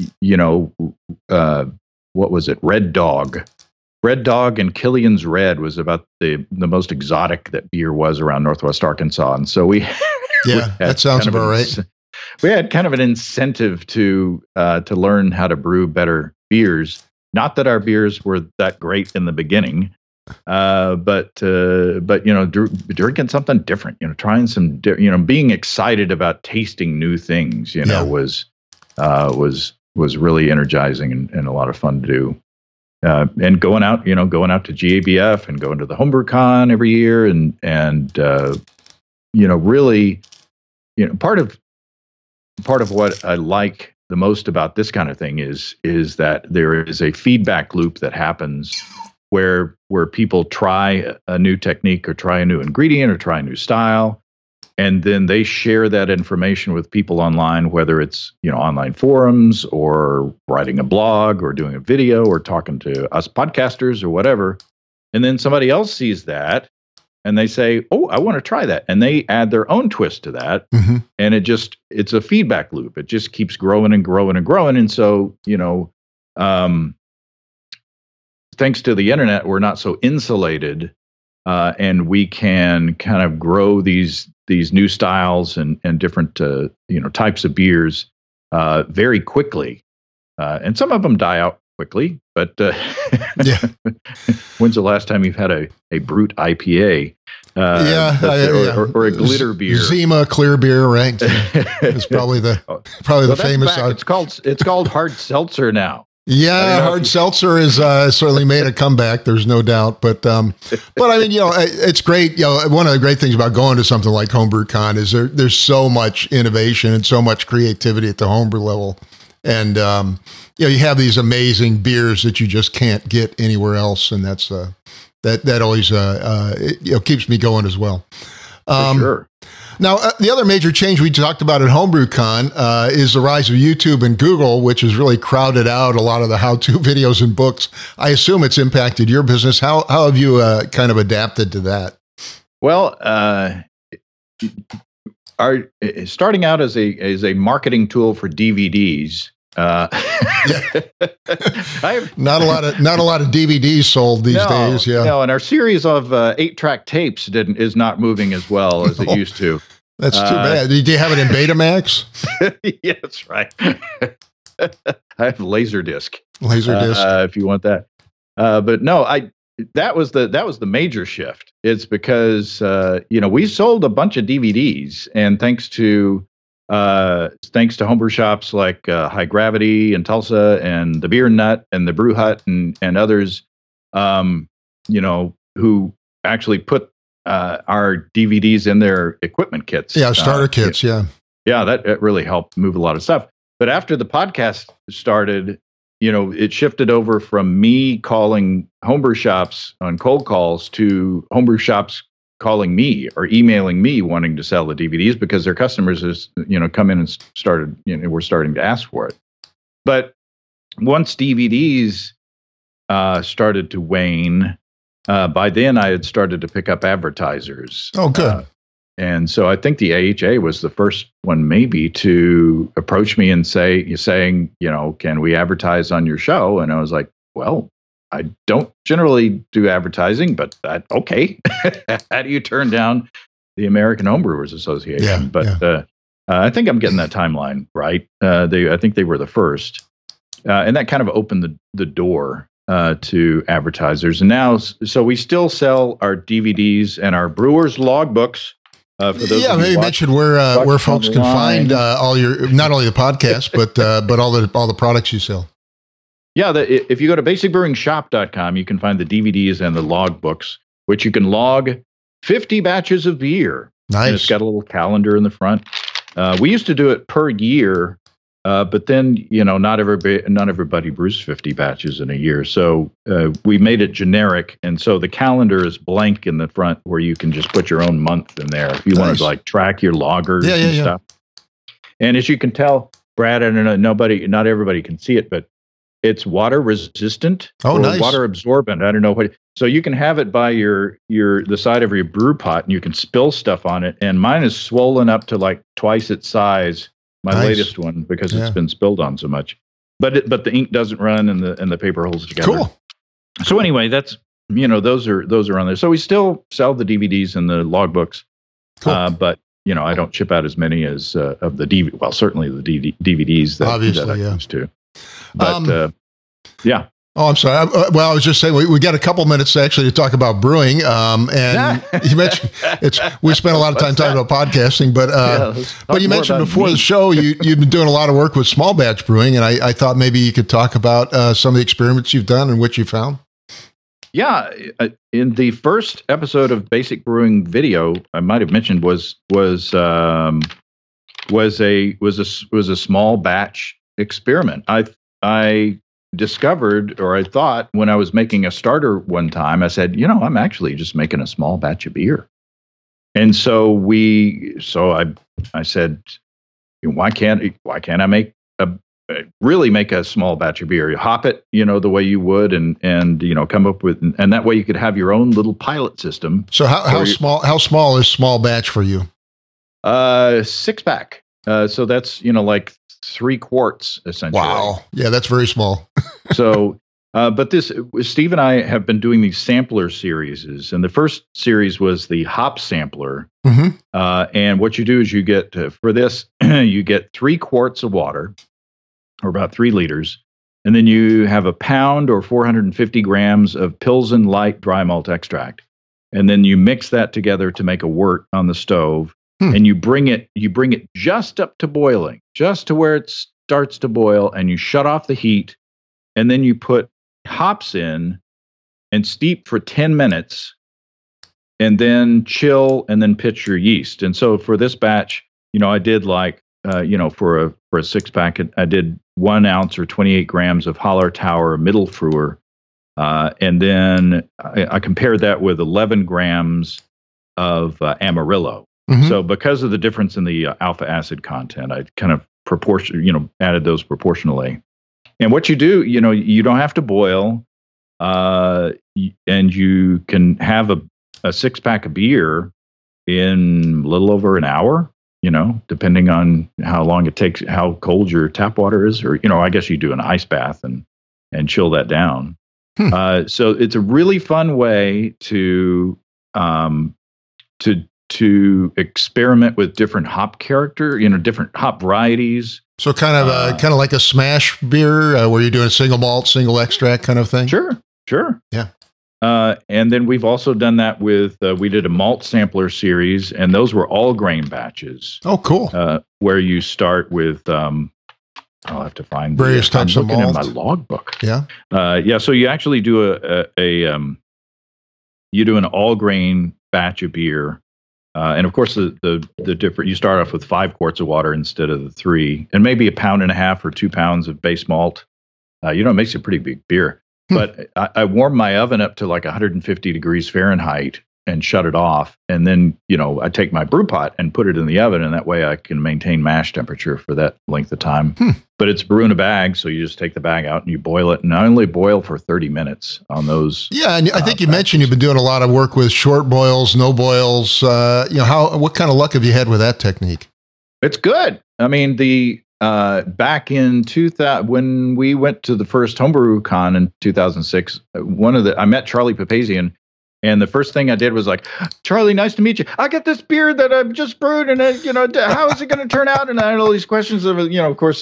[SPEAKER 3] was it? Red Dog and Killian's Red was about the most exotic that beer was around Northwest Arkansas, and so we
[SPEAKER 1] that sounds about right.
[SPEAKER 3] We had kind of an incentive to learn how to brew better beers. Not that our beers were that great in the beginning, but drinking something different, trying some, being excited about tasting new things, was really energizing and a lot of fun to do. And going out to GABF and going to the HomebrewCon every year, and really, part of what I like the most about this kind of thing is that there is a feedback loop that happens where people try a new technique or try a new ingredient or try a new style, and then they share that information with people online, whether it's online forums or writing a blog or doing a video or talking to us podcasters or whatever. And then somebody else sees that and they say, "Oh, I want to try that," and they add their own twist to that, and it's a feedback loop. It just keeps growing and growing and growing. And so thanks to the internet, we're not so insulated, and we can kind of grow these new styles and different types of beers very quickly, and some of them die out quickly. But when's the last time you've had a brute IPA? Or a glitter beer,
[SPEAKER 1] Zima clear beer, right? It's probably the famous.
[SPEAKER 3] It's called hard seltzer now.
[SPEAKER 1] Yeah, hard seltzer is certainly made a comeback. There's no doubt, but it's great. One of the great things about going to something like HomebrewCon is there's so much innovation and so much creativity at the homebrew level, and you have these amazing beers that you just can't get anywhere else, and that's that always keeps me going as well.
[SPEAKER 3] For sure.
[SPEAKER 1] Now, the other major change we talked about at HomebrewCon is the rise of YouTube and Google, which has really crowded out a lot of the how-to videos and books. I assume it's impacted your business. How have you kind of adapted to that?
[SPEAKER 3] Well, starting out as a marketing tool for DVDs.
[SPEAKER 1] Not a lot of DVDs sold these days. Yeah,
[SPEAKER 3] no, and our series of 8-track tapes is not moving as well as it used to.
[SPEAKER 1] That's too bad. Did you have it in Betamax?
[SPEAKER 3] Yeah, that's right. I have Laserdisc.
[SPEAKER 1] Laserdisc,
[SPEAKER 3] if you want that. But no, that was the major shift. It's because we sold a bunch of DVDs, and thanks to homebrew shops like High Gravity in Tulsa and the Beer Nut and the Brew Hut and others, who actually put our DVDs in their equipment kits.
[SPEAKER 1] Yeah, starter kits. Yeah,
[SPEAKER 3] that really helped move a lot of stuff. But after the podcast started, it shifted over from me calling homebrew shops on cold calls to homebrew shops calling me or emailing me wanting to sell the DVDs because their customers has come in and started were starting to ask for it. But once DVDs started to wane, by then I had started to pick up advertisers.
[SPEAKER 1] Oh, good.
[SPEAKER 3] And so I think the AHA was the first one maybe to approach me and saying, can we advertise on your show? And I was like, well, I don't generally do advertising, but okay. How do you turn down the American Homebrewers Association?
[SPEAKER 1] Yeah,
[SPEAKER 3] but I think I'm getting that timeline right. I think they were the first, and that kind of opened the door to advertisers. And now, so we still sell our DVDs and our Brewers logbooks. For those
[SPEAKER 1] maybe mention where folks can find all your, not only the podcast, but all the products you sell.
[SPEAKER 3] Yeah, if you go to basicbrewingshop.com, you can find the DVDs and the logbooks, which you can log 50 batches of beer.
[SPEAKER 1] Nice.
[SPEAKER 3] And it's got a little calendar in the front. We used to do it per year, but then, not everybody brews 50 batches in a year. So we made it generic. And so the calendar is blank in the front where you can just put your own month in there if you want to track your loggers and stuff. And as you can tell, Brad, I don't know, not everybody can see it, but it's water resistant or water absorbent. I don't know what. So you can have it by the side of your brew pot, and you can spill stuff on it. And mine is swollen up to like twice its size. My latest one, because it's been spilled on so much. But the ink doesn't run, and the paper holds together.
[SPEAKER 1] Cool.
[SPEAKER 3] So anyway, that's those are on there. So we still sell the DVDs and the logbooks, but I don't ship out as many as of the DVD. Well, certainly the DVDs that I used to. But yeah.
[SPEAKER 1] Oh, I'm sorry. I was just saying we got a couple minutes actually to talk about brewing. And you mentioned we spent a lot of time talking about podcasting, but you mentioned before the show you've been doing a lot of work with small batch brewing, and I thought maybe you could talk about some of the experiments you've done and what you found.
[SPEAKER 3] Yeah, in the first episode of Basic Brewing Video, I might have mentioned was a small batch experiment. I discovered, or I thought when I was making a starter one time, I said, I'm actually just making a small batch of beer. And so I said, why can't I make a small batch of beer? You hop it, the way you would, and come up with, and that way you could have your own little pilot system.
[SPEAKER 1] So how small is small batch for you?
[SPEAKER 3] 6-pack. So that's, like 3 quarts essentially.
[SPEAKER 1] Wow. Yeah, that's very small.
[SPEAKER 3] So, but Steve and I have been doing these sampler series, and the first series was the hop sampler.
[SPEAKER 1] Mm-hmm.
[SPEAKER 3] And what you do is you get for this, you get 3 quarts of water, or about 3 liters, and then you have a pound or 450 grams of Pilsen Light dry malt extract, and then you mix that together to make a wort on the stove. And you bring it just up to boiling, just to where it starts to boil, and you shut off the heat, and then you put hops in and steep for 10 minutes, and then chill, and then pitch your yeast. And so for this batch, I did for a 6-pack, I did 1 ounce or 28 grams of Hallertauer Mittelfrüher, and then I compared that with 11 grams of Amarillo. Mm-hmm. So because of the difference in the alpha acid content, I kind of added those proportionally. And what you do, you don't have to boil, and you can have a 6-pack of beer in a little over an hour, depending on how long it takes, how cold your tap water is, or, I guess you do an ice bath and chill that down. So it's a really fun way to experiment with different hop different hop varieties.
[SPEAKER 1] So kind of like a smash beer where you're doing a single malt, single extract kind of thing.
[SPEAKER 3] Sure.
[SPEAKER 1] Yeah.
[SPEAKER 3] And then we've also done that with, we did a malt sampler series, and those were all grain batches.
[SPEAKER 1] Oh, cool.
[SPEAKER 3] Where you start with, I'll have to find
[SPEAKER 1] various types of malt.
[SPEAKER 3] In my logbook.
[SPEAKER 1] Yeah.
[SPEAKER 3] So you actually do you do an all grain batch of beer. And of course, the different, you start off with 5 quarts of water instead of the 3, and maybe 1.5 pounds or 2 pounds of base malt. It makes a pretty big beer. But I warm my oven up to like 150 degrees Fahrenheit and shut it off. And then, I take my brew pot and put it in the oven, and that way I can maintain mash temperature for that length of time. But it's brew in a bag, so you just take the bag out and you boil it. And I only boil for 30 minutes on those. Yeah,
[SPEAKER 1] and I think you mentioned you've been doing a lot of work with short boils, no boils. What kind of luck have you had with that technique?
[SPEAKER 3] It's good. I mean, back in 2000, when we went to the first Homebrew Con in 2006, I met Charlie Papazian, and the first thing I did was like, Charlie, nice to meet you. I got this beer that I've just brewed, and how is it going to turn out? And I had all these questions of, of course,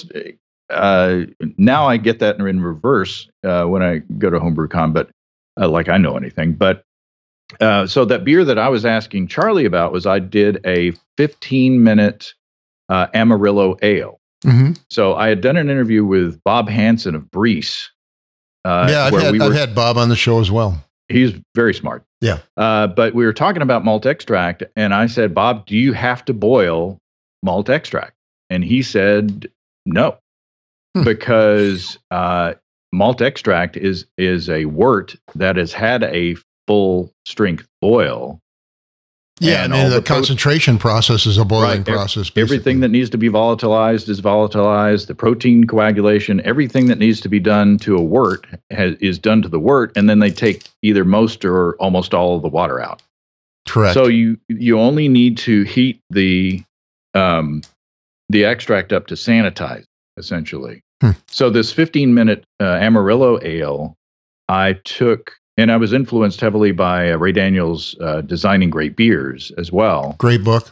[SPEAKER 3] now I get that in reverse when I go to Homebrew Con, but like I know anything. But so that beer that I was asking Charlie about was I did a 15-minute Amarillo ale.
[SPEAKER 1] Mm-hmm.
[SPEAKER 3] So I had done an interview with Bob Hansen of Breese.
[SPEAKER 1] I've had Bob on the show as well.
[SPEAKER 3] He's very smart.
[SPEAKER 1] Yeah.
[SPEAKER 3] But we were talking about malt extract, and I said, Bob, do you have to boil malt extract? And he said, no, because malt extract is a wort that has had a full strength boil.
[SPEAKER 1] Yeah, and the concentration process is a boiling process. Basically.
[SPEAKER 3] Everything that needs to be volatilized is volatilized. The protein coagulation, everything that needs to be done to a wort is done to the wort, and then they take either most or almost all of the water out.
[SPEAKER 1] Correct.
[SPEAKER 3] So you only need to heat the extract up to sanitize, essentially. So this 15-minute Amarillo ale, I took. And I was influenced heavily by Ray Daniels' Designing Great Beers as well.
[SPEAKER 1] Great book.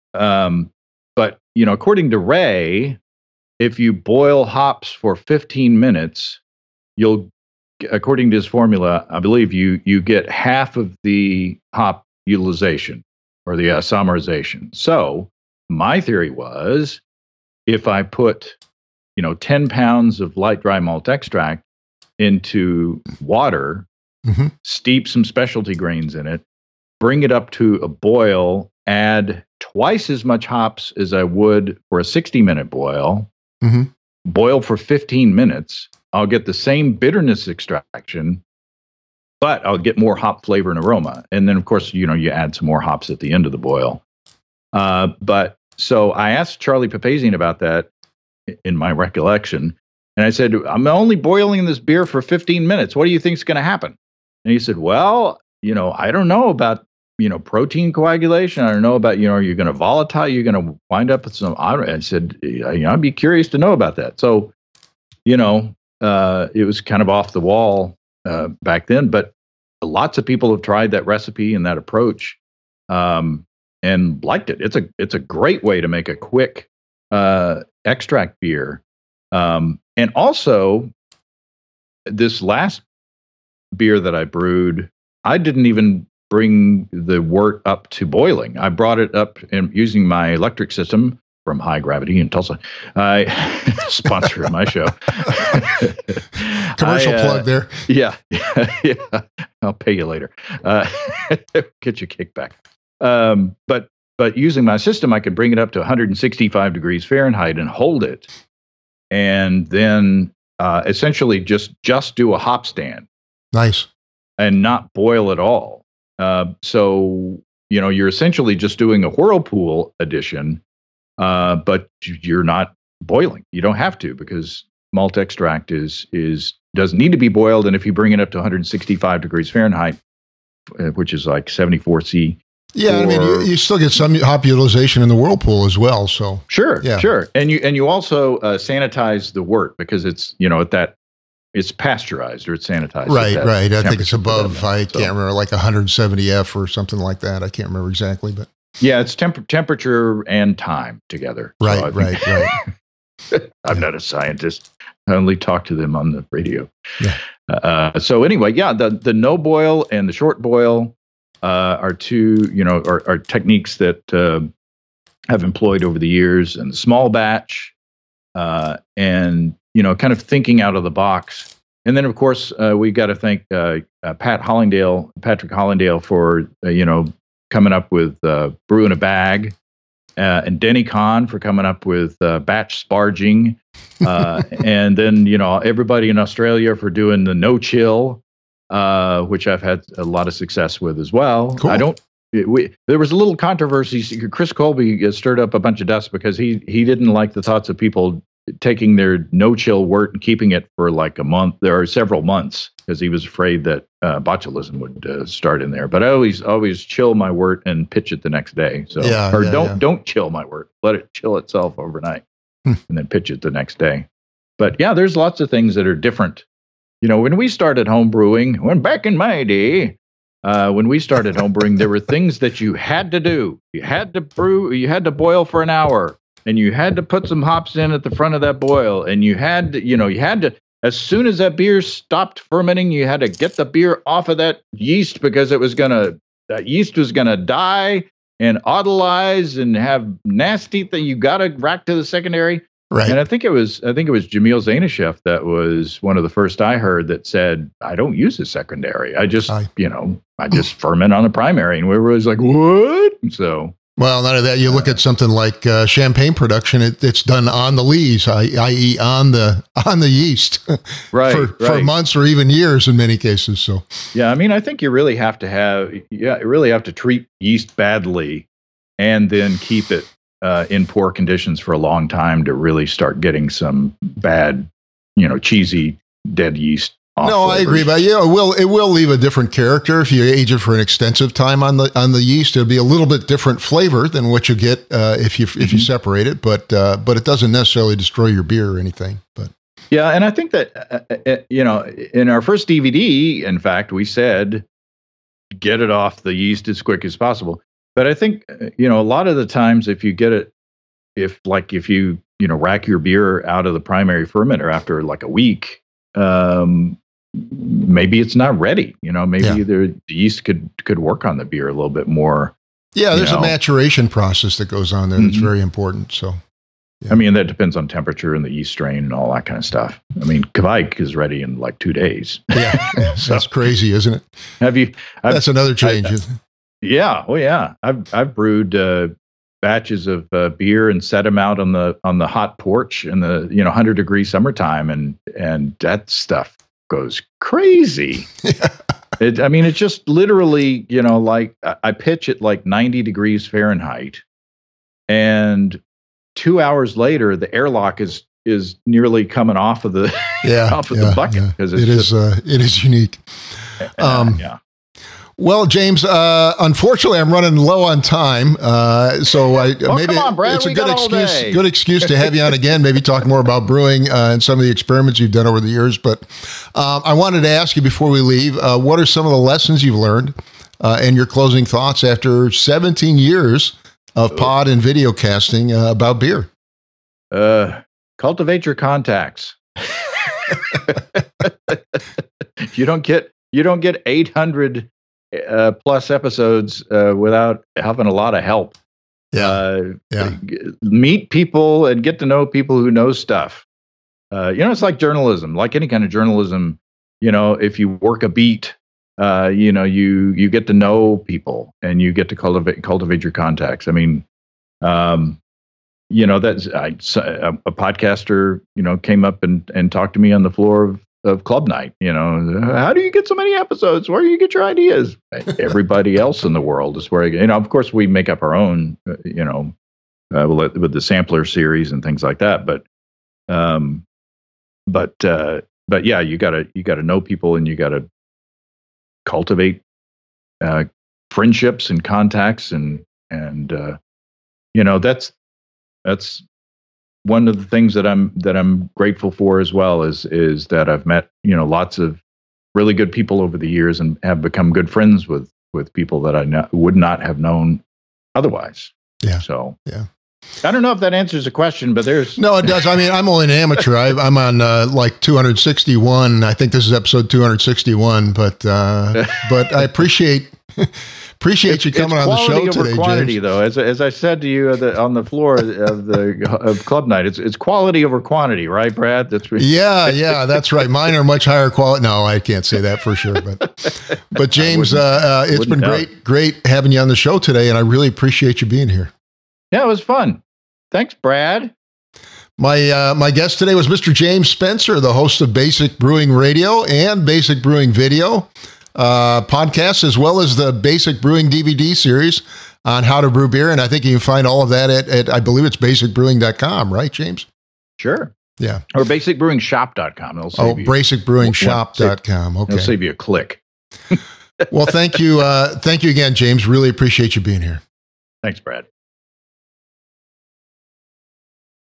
[SPEAKER 3] But, according to Ray, if you boil hops for 15 minutes, according to his formula, I believe you get half of the hop utilization or the isomerization. So my theory was if I put, 10 pounds of light dry malt extract into water, steep some specialty grains in it, bring it up to a boil, add twice as much hops as I would for a 60-minute boil, boil for 15 minutes. I'll get the same bitterness extraction, but I'll get more hop flavor and aroma. And then, of course, you add some more hops at the end of the boil. But so I asked Charlie Papazian about that in my recollection. And I said, I'm only boiling this beer for 15 minutes. What do you think is going to happen? And he said, well, I don't know about, protein coagulation. I don't know about, are you going to volatile? You're going to wind up with some, I said, I'd be curious to know about that. So, it was kind of off the wall back then, but lots of people have tried that recipe and that approach and liked it. It's a great way to make a quick extract beer. And also this last beer that I brewed, I didn't even bring the wort up to boiling. I brought it up and using my electric system from High Gravity in Tulsa. Sponsor of my show.
[SPEAKER 1] Commercial plug there.
[SPEAKER 3] Yeah. I'll pay you later. Get your kickback. But using my system, I could bring it up to 165 degrees Fahrenheit and hold it. And then essentially just do a hop stand.
[SPEAKER 1] Nice.
[SPEAKER 3] And not boil at all. So, you're essentially just doing a whirlpool addition, but you're not boiling. You don't have to because malt extract doesn't need to be boiled. And if you bring it up to 165 degrees Fahrenheit, which is like 74 C.
[SPEAKER 1] Yeah, you still get some hop utilization in the whirlpool as well. So
[SPEAKER 3] sure. And you also sanitize the wort because it's it's pasteurized or it's sanitized.
[SPEAKER 1] Right. I think it's above. I can't remember, like 170 F or something like that. I can't remember exactly, but
[SPEAKER 3] yeah, it's temperature and time together.
[SPEAKER 1] Right.
[SPEAKER 3] I'm not a scientist. I only talk to them on the radio.
[SPEAKER 1] Yeah.
[SPEAKER 3] So anyway, the no boil and the short boil are two, are techniques that I've employed over the years, and the small batch, and kind of thinking out of the box. And then, of course, we got to thank Patrick Hollindale for coming up with Brew in a Bag, and Denny Kahn for coming up with batch sparging, and then everybody in Australia for doing the no chill. Which I've had a lot of success with as well.
[SPEAKER 1] Cool.
[SPEAKER 3] There was a little controversy. Chris Colby stirred up a bunch of dust because he didn't like the thoughts of people taking their no-chill wort and keeping it for like a month. There are several months because he was afraid that botulism would start in there. But I always chill my wort and pitch it the next day. So don't chill my wort. Let it chill itself overnight. and then pitch it the next day. But yeah, there's lots of things that are different. When we started home brewing, back in my day, when we started home brewing, there were things that you had to do. You had to brew, you had to boil for an hour, and you had to put some hops in at the front of that boil, and you had to, as soon as that beer stopped fermenting, you had to get the beer off of that yeast because that yeast was gonna die and autolyze and have nasty thing. You got to rack to the secondary.
[SPEAKER 1] Right.
[SPEAKER 3] And I think it was Jamil Zainasheff that was one of the first I heard that said, I don't use a secondary. I just ferment on the primary. And we were always like, what? So.
[SPEAKER 1] Well, none of that. You look at something like champagne production; it's done on the lees, i.e., on the yeast, for months or even years in many cases. So,
[SPEAKER 3] yeah, I mean, I think you really have to treat yeast badly, and then keep it in poor conditions for a long time to really start getting some bad, cheesy dead yeast.
[SPEAKER 1] No, I agree, but it will leave a different character if you age it for an extensive time on the yeast. It'll be a little bit different flavor than what you get if you separate it, but it doesn't necessarily destroy your beer or anything. But
[SPEAKER 3] yeah, and I think that in our first DVD, in fact, we said get it off the yeast as quick as possible. But I think a lot of the times if you get it, if you rack your beer out of the primary fermenter after like a week. Maybe it's not ready. Maybe the yeast could work on the beer a little bit more.
[SPEAKER 1] Yeah, there's a maturation process that goes on there that's very important. So,
[SPEAKER 3] yeah. I mean, that depends on temperature and the yeast strain and all that kind of stuff. I mean, Kveik is ready in like 2 days.
[SPEAKER 1] Yeah, so, that's crazy, isn't it?
[SPEAKER 3] That's
[SPEAKER 1] another change, isn't it?
[SPEAKER 3] Yeah. Oh, yeah. I've brewed batches of beer and set them out on the hot porch in the 100-degree summertime, and that stuff goes crazy. It's just literally like I pitch it like 90 degrees Fahrenheit, and 2 hours later the airlock is nearly coming off of the the bucket because it
[SPEAKER 1] is unique.
[SPEAKER 3] Yeah.
[SPEAKER 1] Well, James, unfortunately, I'm running low on time, so maybe
[SPEAKER 3] come on, Brad,
[SPEAKER 1] it's a good excuse to have you on again. Maybe talk more about brewing and some of the experiments you've done over the years. But I wanted to ask you before we leave, what are some of the lessons you've learned and your closing thoughts after 17 years of pod and video casting about beer?
[SPEAKER 3] Cultivate your contacts. You don't get 800. Plus episodes without having a lot of help. Meet people and get to know people who know stuff. It's like journalism, like any kind of journalism. If you work a beat, you get to know people and you get to cultivate your contacts. I mean, that's a podcaster, came up and talked to me on the floor of Club Night. How do you get so many episodes? Where do you get your ideas? Everybody else in the world is where I get, of course we make up our own, with the sampler series and things like that. But yeah, you gotta know people and you gotta cultivate friendships and contacts and that's one of the things that I'm grateful for as well is that I've met lots of really good people over the years and have become good friends with people that I would not have known otherwise.
[SPEAKER 1] Yeah.
[SPEAKER 3] So
[SPEAKER 1] yeah,
[SPEAKER 3] I don't know if that answers the question, but
[SPEAKER 1] no, it does. I mean, I'm only an amateur. I'm on like 261. I think this is episode 261. But I appreciate you coming on the show today,
[SPEAKER 3] quantity,
[SPEAKER 1] James.
[SPEAKER 3] Though, as I said to you on the floor of Club Night, it's quality over quantity, right, Brad?
[SPEAKER 1] Yeah, that's right. Mine are much higher quality. No, I can't say that for sure, but James, it's been great having you on the show today, and I really appreciate you being here.
[SPEAKER 3] Yeah, it was fun. Thanks, Brad.
[SPEAKER 1] My guest today was Mr. James Spencer, the host of Basic Brewing Radio and Basic Brewing Video podcasts, as well as the Basic Brewing DVD series on how to brew beer. And I think you can find all of that at I believe it's basicbrewing.com, right, James?
[SPEAKER 3] Sure.
[SPEAKER 1] Yeah.
[SPEAKER 3] Or basicbrewingshop.com.
[SPEAKER 1] basicbrewingshop.com. Okay.
[SPEAKER 3] It'll save you a click.
[SPEAKER 1] Well, thank you. Thank you again, James. Really appreciate you being here.
[SPEAKER 3] Thanks, Brad.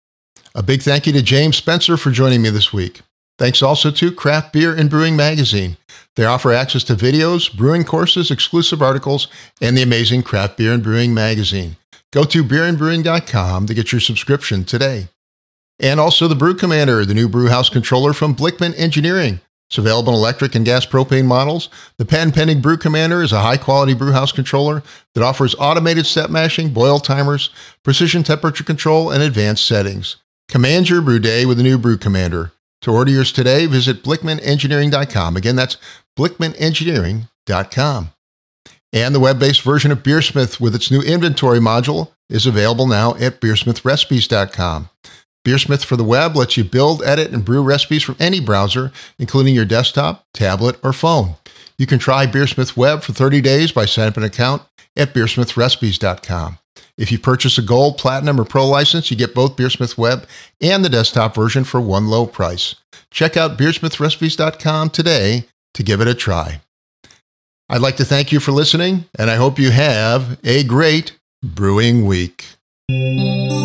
[SPEAKER 1] A big thank you to James Spencer for joining me this week. Thanks also to Craft Beer and Brewing Magazine. They offer access to videos, brewing courses, exclusive articles, and the amazing Craft Beer and Brewing Magazine. Go to beerandbrewing.com to get your subscription today. And also the Brew Commander, the new brewhouse controller from Blickman Engineering. It's available in electric and gas propane models. The patent-pending Brew Commander is a high-quality brewhouse controller that offers automated step mashing, boil timers, precision temperature control, and advanced settings. Command your brew day with the new Brew Commander. To order yours today, visit BlickmanEngineering.com. Again, that's BlickmanEngineering.com. And the web-based version of Beersmith with its new inventory module is available now at BeersmithRecipes.com. Beersmith for the web lets you build, edit, and brew recipes from any browser, including your desktop, tablet, or phone. You can try Beersmith Web for 30 days by setting up an account at BeersmithRecipes.com. If you purchase a Gold, Platinum, or Pro license, you get both Beersmith Web and the desktop version for one low price. Check out BeersmithRecipes.com today to give it a try. I'd like to thank you for listening, and I hope you have a great brewing week.